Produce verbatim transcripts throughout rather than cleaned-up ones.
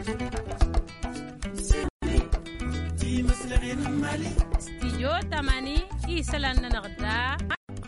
استديو تماني إيسلان نغدا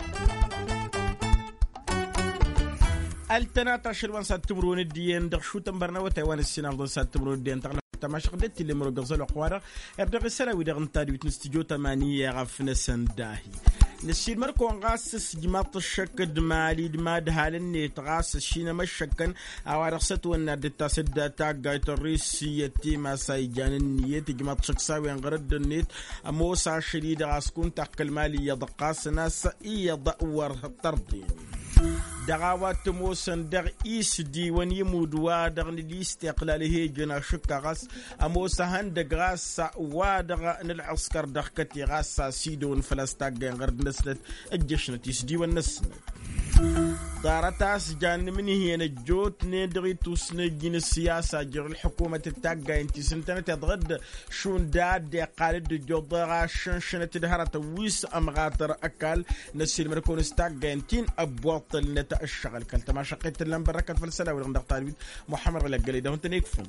التناتا شلوان ساتمرون الدين دغشو تمبرنا وتايوان السينال دون ساتمرون الدين تغلق تماش قدت اللي مرو غزل قوارا ابدغ السلاوي دغن تادي استديو تمانية غفنا سنداهي نسير مركو غاسس جماط الشكد مالي دماد هالني تغاسس شينا مشكن اوارقست ونا دتا سد تاغايت الريسيتي ما سايجان النيت جماط شكساوي انغرد النيت موسى شديد غاسكون تاكل مالي يدقاس ناس يضور الطردين دعوات موسن دغ إيس دي ون يمودوا دغ لاستقلاله جنا شكا غاس أموسا هند غاس وادغ نلعسكر دغ كتي غاس سيدون فلسطاقين غرد نسلت الجشنة يسدي والنسنة دارتاس جان مني هنا جوت ندغي توسنجين السياسة جر الحكومة التاقة انتي سنتنا تضغد شون داد قالد جوضغا شنشنة تدهرة ويس أمغاتر أكال نسيل مركون استاقة انتين أبواطل نتا الشغل كالتا ما شقيت اللهم بركات فالسلا ولغن طالبين محمد غلا قلي ده انت نيكفون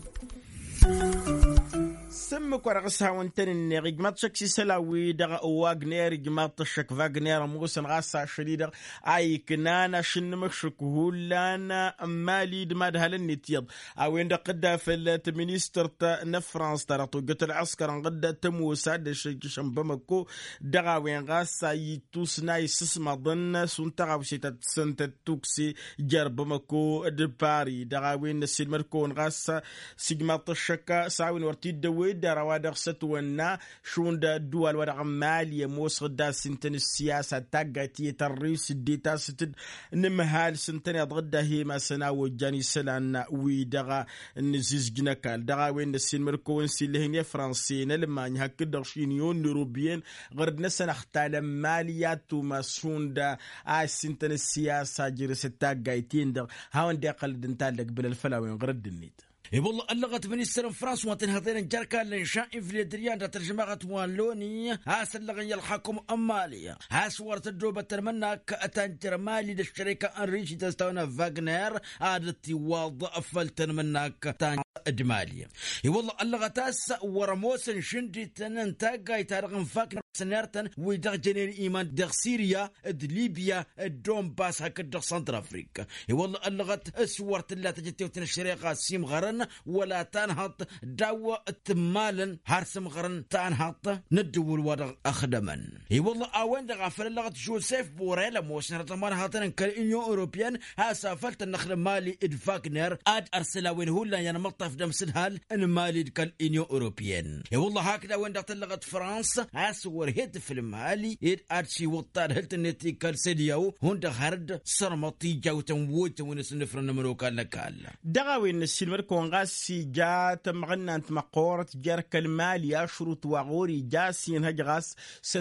سمك ورقصها وانتن النغي جمات شكسي سلاوي دغا واغنير جمات شك واغنير موسن غاسا شديد اي كنانا شن مشك هولانا مالي دماد هلني تيض او عند قدا في المينستر تا فرانس ترطو قت العسكر قدا تمو ساد شم بمكو دغا وين غاسا يتوسنا يسسما ظن سنتغا وشيتا سنت توكسي جرب مكو دباري دغا وين السيد مركون غاسا سيجمات الشكا ساوين ورتيد دويد روادق ستونا شون دا دول ورق مالية موسغ دا سنتن السياسة تاقاتية الرئيس الديتا ستد نمهال سنتن يضغدا هيما سناو جاني سلان ويدغا نزيز جنكال دغا وين السين مركون سيلهن فرنسيين لما هكذا دغشينيون نوروبيين غرد نسن اختال ماليات وما شون دا آي سنتن السياسة جرس تاقاتين دغ هاون دي قلد انتالك بالفلاوين غرد النيت اي والله اللغة منستر فرنسا واتن هذين جركا لنشاء في الدريان ترجمة واللوني هاس اللغة يلحقكم أمالية هاس ورت الدوبة ترمنا كأتنجر مالي للشركة أنريشي تستونا فاغنير عادتي وظف الترمناك تان إجمالية اي والله اللغة تاس ورموسن شندي تننتاقا يتارغن فاغنير سنارتن ويدغ جنين إيمان دغ سيريا اد ليبيا الدوم باس هكذا سنتر أفريقيا اي والله اللغة اسورت الله تجتيوتن الشركة سيم غرن ولا تنهض دوا تمالا هرسم غرن تنهض ندول ورغ أخدما اي والله أوين دغافل اللغة جوزيف بوريلا موسنر تمان هاتن كالإنيو أوروبيان هاسافلت النخل مالي إدفاقنر آد أرسلا وين هولا ينمطف دم سنهال إن مالي كالإنيو أوروبيان اي والله هكذا وين دغت اللغة فرنسا هاسور هيد في المالي إد أرشي وطار هلت النتي كالسيديو هون دغهرد سرمطي جوتن ووتن ونسنفر نمروكا لكال دغاوين السلمر غاسي جات مغنانت مقورت جرك المالية شروط وغوري جاسين هجغاس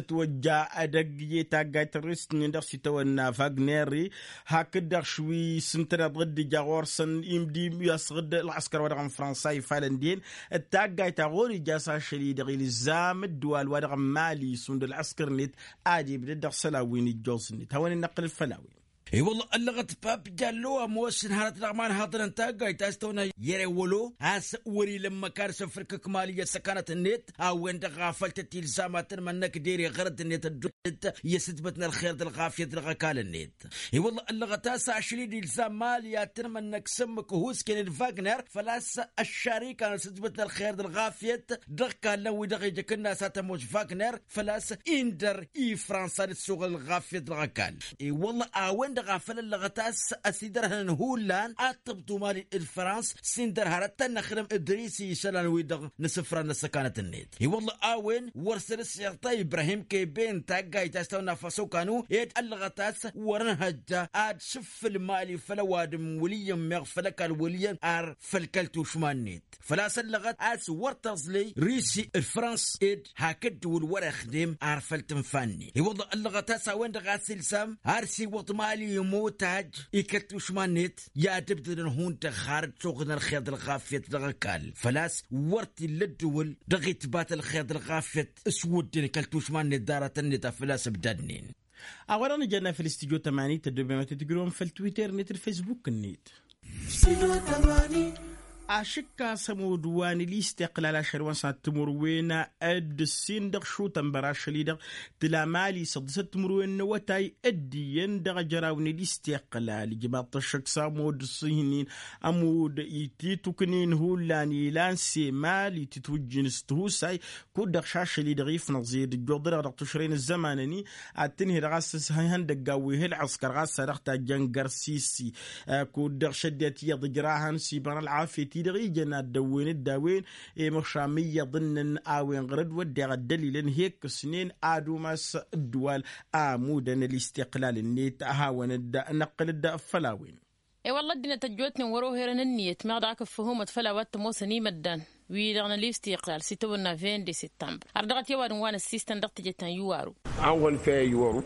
ستوجا أدقية تاقات الرست ندر ستونا فاغنيري هكذا شوي سنتنا ضد جاغور سن يمدي يصغد العسكر ورغم فرنساي فالندين التاقات غوري جاسا شريد غير الزام الدوال ورغم مالي سند العسكر نت آدي بدر سلاوين الجوز نت هون النقل الفلاوي اي والله اللغة باب جالو موسن هارت رغمان هاطرن تاقاي تاستونا يريولو هاس وري لما كارس فركك مالية سكانت النت او انت غافلت التلزامات منك ديري غرد النت الدوت يستبتنا الخير الغافية الغكال النت اي والله اللغة تاسع عشرين الزام مالية ترمنك سمك هوسكين الفاغنر فلاس الشركة ستبتنا الخير الغافية دغكا لو دغي جكنا ساتموش فاغنر فلاس اندر اي فرنسا للسوق الغافية الغكال اي والله اوين غافل اللغتاس أسيدرها نهولان أطبتو مالي الفرنس سندر هارتا نخرم إدريسي شلان ويدغ نسفر نسكانة النت هي والله آوين ورسل السيغطة إبراهيم كيبين تاقاي تاستو نفسو كانوا يد اللغتاس ورنهجا آد شف المالي فلوادم وليم مغفلك الوليم آر فالكالتو شمان نت فلاس اللغت آس ورتزلي ريسي الفرنس إد هاكد والورا خدم آر فالتنفاني هي والله اللغتاس آوين دغاسل سام آرسي وطمالي يموتاج يكتوش مانيت يا تبدل هون تخارج سوقنا الخيط الغافية دغكال فلاس ورتي للدول دغيت بات الخيط الغافية اسود كلتوش مانيت دارة النتا فلاس بدنين أولا جانا في الاستيجو تماني تدوبي ما تتقرون في التويتر نت الفيسبوك النيت استيجو تماني أشكا سمودوان الاستقلال شروان ساتمروين أد السندق شو تنبراش ليدق تلامالي صدست مروين وتاي أديين دغ جراون الاستقلال جباط الشك سامود الصهنين أمود يتي تكنين هولاني لان سيمالي تتوجن استهوساي كودق شاش ليدغ يفنق زيد الجودر غدق تشرين الزمانني أتنهي رغاس هندق قوي العسكر غاس رغتا جنقر سيسي كودق شدت يض جراهن سيبان العافية تيدغي جنا الدوين الداوين مشامية ضمن آوين غرد ودي الدليل هيك سنين آدو ماس الدوال آمودا الاستقلال النيت أهاون الدا نقل الدا فلاوين اي والله دينا تجوتني وروه هرن النيت ما داك فهومة فلاوات موسني مدان ويدغنا الاستقلال ستونا فين دي سبتمبر أردغت يوارن وانا السيستم دغت جتان يوارو أول في يوارو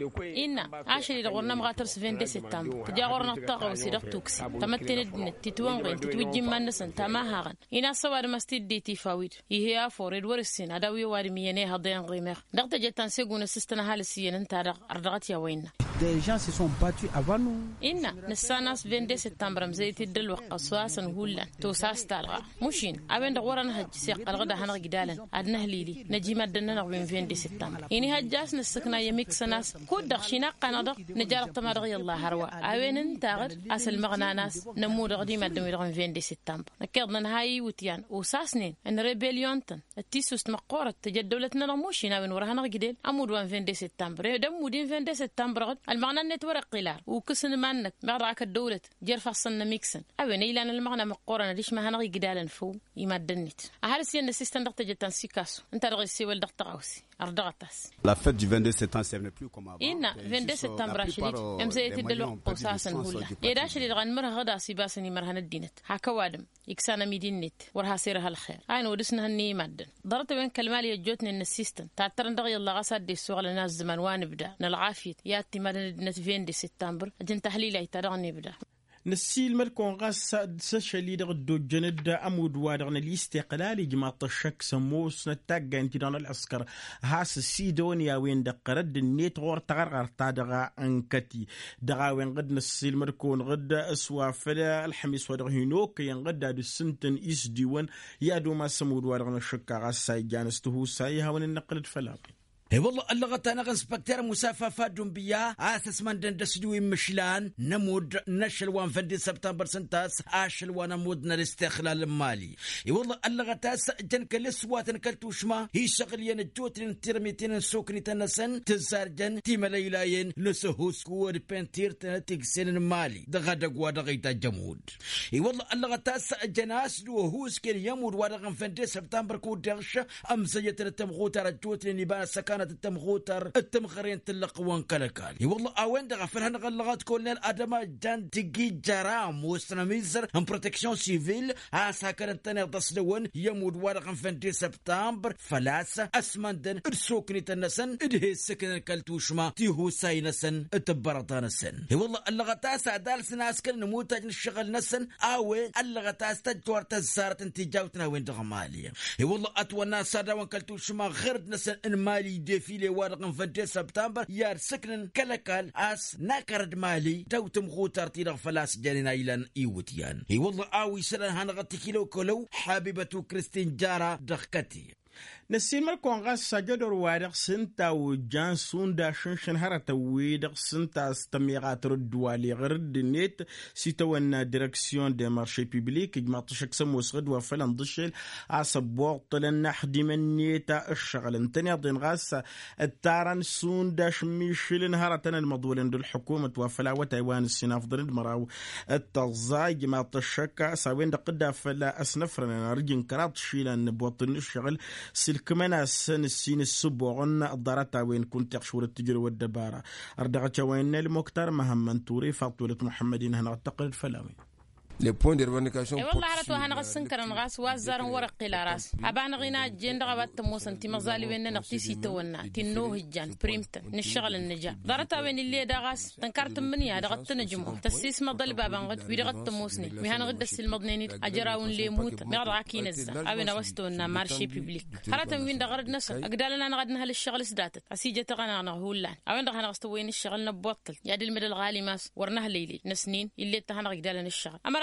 إنا عاشري لغورنا مغاترس فين دي سبتمبر تجا غورنا الطاقة وسيرق توكسي تمتين الدنت تتوانغين تتوجي من نسن تما هاغن إنا سوار مستيد دي تيفاويد يهيا فوريد ورسين هداوي واري مياني هضيان غيمير دغت جتان سيقون السيستم هالسيين انتا أردغت يوينا Des gens se sont battus avant nous. إنا نساناس فين دي سبتمبر مزيت الدل وقصواسا هولا توساس تالغا مشين أبين دغورنا هج سيق الغدا هنغ جدالا أدنه ليلي نجي مدنا نغبين فين دي سبتمبر إني هجاس نسكنا يميك سناس كود دخشينا قنادق نجارق تمارغي الله هروا أبين انتاغر أسل مغنا ناس نمو دغدي مدن يدغن فين دي سبتمبر نكيضنا نهاي وتيان وساسنين ان ريبيليونتن التيسوس مقورة تجد دولتنا نموشين أبين ورا هنغ جدال أمود وان فين دي سبتمبر دمو دين فين دي سبتمبر المغنى النتورك قلار وكسن مانك مغراك الدولة جرفع صنا ميكسن أبين إيلان المغنى مقورة نديش ما هنغ جدالا فو يمدنيت أهل سيان السيستم دغت جتان سيكاسو انت رغي سيوال دغت غوسي أردغتاس La fête du vingt-deux septembre c'est plus comme avant. إنا vingt-deux septembre راشديت أمزيت الدلو قوساسن هولا يداش اللي غن مرة غدا سيباسني مرهن الدينت هكا وادم يكسانا ميدينت ورها سيرها الخير عين ودسنا هني مادن ضرت وين كلمالي جوتني ان السيستم تعترن دغي الله غسد السوق لناس زمان وانبدا نلعافيه ياتي مدن vingt-deux سبتمبر اجن تحليلي ترغني بدا نسيل ملكون غاس سشلي دغ دو جند امود وادغنا الاستقلال جماعة الشك سموس نتاقا انتي دون العسكر هاس سيدونيا وين دقرد النيت غور تغرغر تادغا انكتي دغا وين غد نسيل ملكون غد اسوافلا الحميس ودغ هينوك ينغد دو سنتن إس ديوان يادو ما سمود وادغنا الشك غاس ساي جانستهو ساي هاون النقلت فلاقي اي والله اللغة انا غنسبكتير مسافة دنبيا اساس من دندسدوي مشلان نمود نشل وان فدي سبتمبر سنتاس اشل وانا مودنا الاستقلال المالي اي والله اللغة تاس جنكل سواتن كلتوشما هي شغلين الجوتين ترميتين سوكني تنسن تزارجن تيما ليلاين لسهوس كور بنتير تنتيكسين المالي دغا دغوا دغيتا جمود اي والله اللغة تاس جناس دو هوس كان يمود ودغن فدي سبتمبر كو دغش امزيت التمغوتر الجوتين يبان سكان كانت التمغوتر التمخرين تلقوان كالكال والله اوين دغ فلهن غلغات كولنيل ادما جان تيجي جرام وستراميزر ام بروتكسيون سيفيل اسا كانت تاني تصدون يمود ورقم فنتي سبتمبر فلاسة اسمندن ارسوكني تنسن ادهي السكن الكالتوشما تيهو ساينسن اتبرطان السن والله اللغتاس عدال سناس كان نموتاج نشغل نسن اوين اللغتاس تجوار تزارت انتي جاوتنا وين دغ مالية والله اتوانا سادا وان كالتوشما غرد نسن ان مالي ديفيلي ورقم فدي سبتمبر يار سكنن كلكال اس ناكرد مالي توتم غوتر تيرغ فلاس جانينا إلان إيوتيان هي والله آوي سلان هنغتي كيلو كلو حبيبة كريستين جارة دخكتي نسيل ملكون غاس سجدر وادق سنتا وجان سوندا شنشن هرتا ويدق سنتا استميغات ردوالي غرد نيت سيتوانا ديركسيون دي مارشي بيبليك جماعة تشك سموس غد وفلان ضشل عصبوغ طلن نحدي من نيتا الشغل انتني ضين غاس التاران سوندا شميشلن هرتنا المضولين دو الحكومة وفلا وتايوان السناف ضرد مراو التغزاي جماعة تشك ساوين دقدا فلا اسنفرنا رجن كرات شيلان بوطن الشغل كمان السن السين السبوعن الضارتا وين كنت يخشور التجر والدبارة أردغت وين المكتر مهم توري فاطولة محمدين هنا اعتقد فلاوي les points de revendication والله عرفت وهنا غسن كرن غاس وازار ورق قلاراس أبان غينا جند غبت موسن تي مزالي وين نقتي سيتونا تنوه الجان بريمت نشغل النجا ضرتا وين اللي دا غاس تنكرت مني هذا غت نجمو تسيس مضل بابا غد بيد غت موسني مهنا غد السل مضنيني اجراون لي موت مغد عاكين الزا ابينا وستونا مارشي بيبليك خراتم وين دا غرد نس اقدالنا نغدنا هالشغل سداتت اسيجه تغنا نهولان اوين دا غنا غستوين الشغل نبطل يا دي المدى الغالي ماس ورناه ليلي نسنين اللي تهنا غدالنا الشغل امر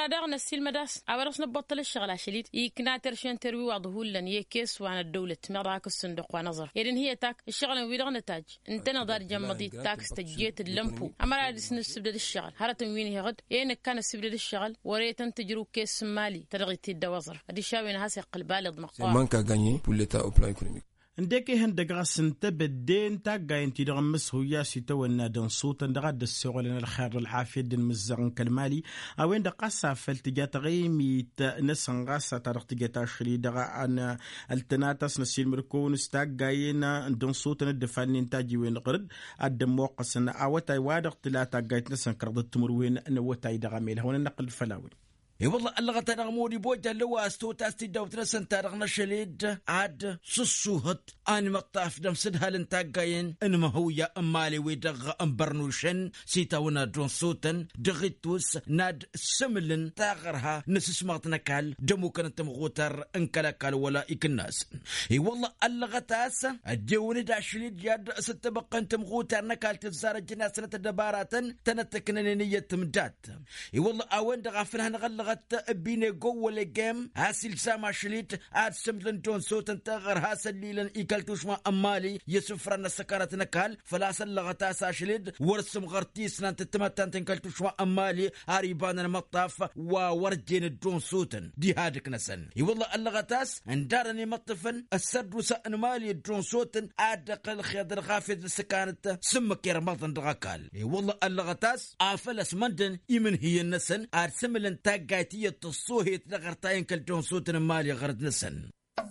مرادغنا السيل مداس أبرس نبطل الشغل عشليت يكنا ترشين تروي وعضه لن يكيس وعن الدولة مراك الصندوق ونظر يدن هي تاك الشغل ويدغنا تاج انت نظر جمدي تاك استجيت اللمبو أما رادس نسبدل الشغل هرتم وين هغد ينك كان سبدل الشغل وريتن تجرو كيس مالي ترغي تيدا وزر هذه شاوين هاسي قلبالغ مقام manque à gagner pour l'État au plan économique. ndeke hen daga sinte bedden tagga inti daga مسهويا سيتونا دن صوت daga السؤال الخير العافية دن مزغن كالمالي أوين دقا سافل تجات غيمي نسن غاسة تارق تجات شري daga أن التناتس نسيل مركون استاجينا دن صوت ندفن إنتاجي وين قرد الدم وقصنا أوتاي وادق تلاتا جايت نسن كرد التمروين نوتاي daga ميل هون النقل فلاوي اي والله اللغة تنغمودي بوجه اللواء استوتاستي دوتنا سنتارغنا شليد عاد سسوهت اني مطاف دم سدها لنتاقاين انما هو يا امالي ويدغ امبرنوشن سيتاونا درون صوتن دغيتوس ناد سملن تاغرها نسسمغتنا كال دمو كانت مغوتر انكلاكال ولا اكناس اي والله اللغة تاسا الجوني دا شليد ياد ستبقى انت مغوتر نكال تزار الجناس نتدبارات تنتكننية مدات اي والله اوين دغافنها نغلغ بيني جوه الجيم هاسيل سما شليت عاد سملن جون صوتن تغر هاسل ليلن إيكالتوش ما أمالي يسفرنا سكرات نكال فلا سلغتا ساشليد ورسم غرتيس نانت تمتان تنكالتوش ما أمالي عريبان المطاف وورجين جون صوتن دي هادك نسن يوالله اللغتاس اندارني مطفن السد وسأن مالي جون صوتن عاد قل خيادر غافد السكانت سمك يرمضن دغاكال يوالله اللغتاس آفلس مندن يمن هي النسن عاد سملن تاق قايتية تصوهي تلغرتاين كالجون صوتنا مالي غرد نسن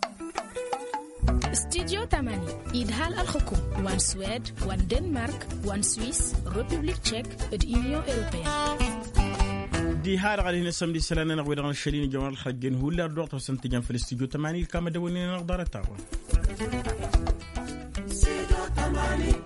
استديو تمانية إدهال الحكوم وان سويد وان دنمارك وان سويس ريبوبليك تشيك اليونيون أوروبية دي هار غادي نسمي سلانا نغوي دغ الشلين جمال الحاجين هو لا دوقت سنتيجان في الاستديو تمانية كما دوني نقدر تاعو استديو تمانية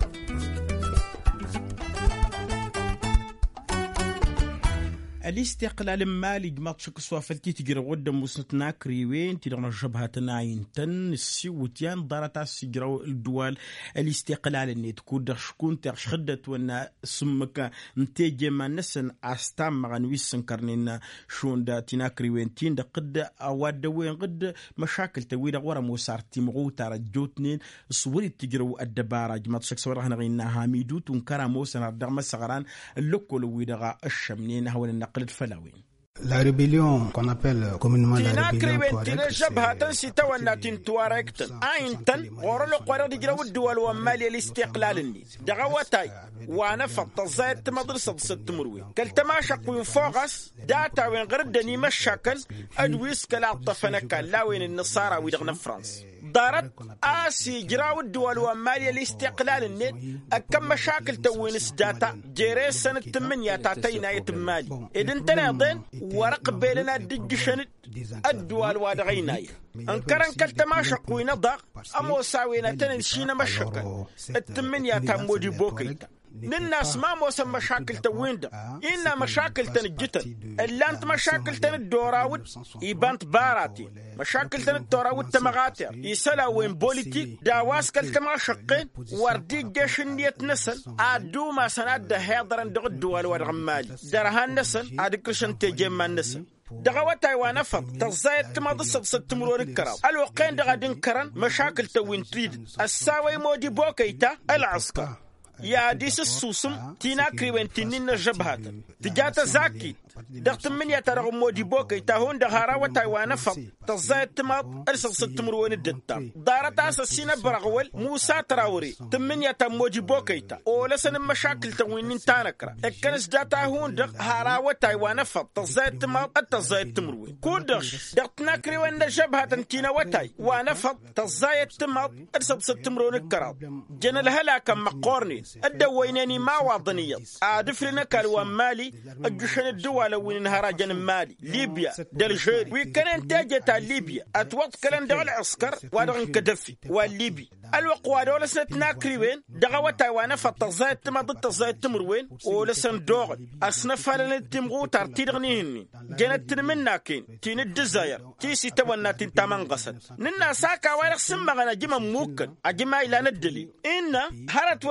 الاستقلال المالي جماعة شك سوافلتي تجري قدام وسنتنا كريوين تدغنا جبهة ناين تن السيوتيان دارتا سيجرو الدول الاستقلال اللي تكون دغ شكون تغش خدت وانا سمك نتيجة ما نسن استام مغان ويسن كرنين شون دا تنا كريوين تين دا قد اواد وين قد مشاكل تويدا ورا موسارتي مغوتا رجوتنين صوري تجرو الدبارة جماعة شك سوارا هنغينا هاميدو تنكرا موسن دغ مسغران اللوكو لويدا الشمنين هو النقل الفلاوين. La rébellion qu'on appelle communément la rébellion Touareg جبهة ستوى تنتوارك أينتن ورلو قرار يجرو الدول ومالي الاستقلال دغواتاي وانا فطزات مدرسة ست مروي كالتماشق وين فوغس داتا وين غردني مشاكل أدويس كالعطفنا كلا وين النصارى ويدغنا فرنسا دارت آسي جراو الدول ومالي الاستقلال النت أكم مشاكل توينس داتا جيري سنة تمنية تاتينا يتمالي إذن تناضين ورق بيلنا دجشنت الدول وادغيناي انكرن كالتماشق وين ضاق أمو ساوينا تنشينا مشاكل التمنية تامودي بوكيتا للناس ما موسم مشاكل تويندا إنا مشاكل تنجتن إلا أنت مشاكل تندوراود يبانت باراتي مشاكل تندوراود تمغاتر يسلا وين بوليتيك داواس كالتماشقين وردي جيشن يتنسل عدو ما سناد هيضرن دغ الدول والغمالي درهان نسل عدكرشن تجمع نسل دغوا تايوان فض تزايد تماضي ست مرور الكراو الوقين دغا دنكرن مشاكل توين تريد الساوي مودي بوكيتا العسكر يا ديس السوسم تينا كريوين تنين جبهات تجاتا زاكي دغت من يترغ مودي بوكي تاهون دغارا وتايوان فض تزايد تماض ارسل ست مروين الدتا دارت اساسينا برغول موسى تراوري تمن يتا مودي بوكي تا اولا سن مشاكل توين تانكرا اكنس داتا هون دغ هارا وتايوان فض تزايد تماض تزايد تمروين كودغ دغتنا كريوين جبهات تينا وتاي وانا فض تزايد تماض ارسل ست مروين الكراو جن الهلاك مقورني الدويناني ما وطنية عادفلنا كالوا مالي الجشن الدول وين انهراجن مالي ليبيا دالجيري ويكان انتاجة ليبيا اتوقت كلام دغ العسكر ودغ كدفي والليبي الوقوة دولة سنتنا كريوين دغوا تايوانا فتزايد تما ضد تزايد تمروين ولسن دوغ اصنفها لنا تمغو ترتيدغنيهني جنت منا كين تين الدزاير تيسي تونا تين تامان قصد ننا ساكا وارغ سمغنا جيما موكن اجيما الى ندلي ان هرت وين دغوا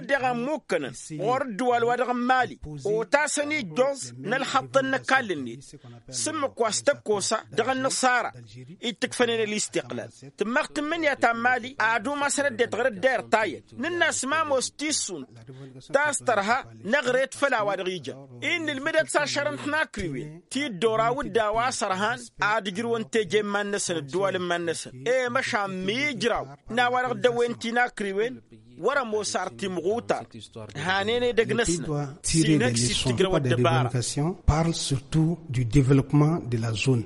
دغ ممكن ورد والودغ مالي وتاسني جوز نلحط النكالني سم كواستب كوسا دغ النصارى يتكفنين الاستقلال تمخت من يا مالي ادو ما سرد تغر الدير طايد الناس ما مستيسون تاسترها نغريت فلا وريجا ان المدد ساشرن حنا كريوين تي دورا ودا واسرهان ادجر وانت جمان نسن الدول من نسن اي مشا ميجراو نا ورغ دوينتينا كريوين ورا موسارتي مغوتا هانيني دغنسنا tirer des leçons, pas des revendications, parle surtout du développement de la zone.